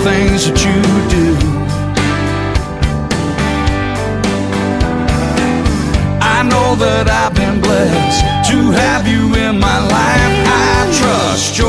things that you do. I know that I've been blessed to have you in my life. I trust your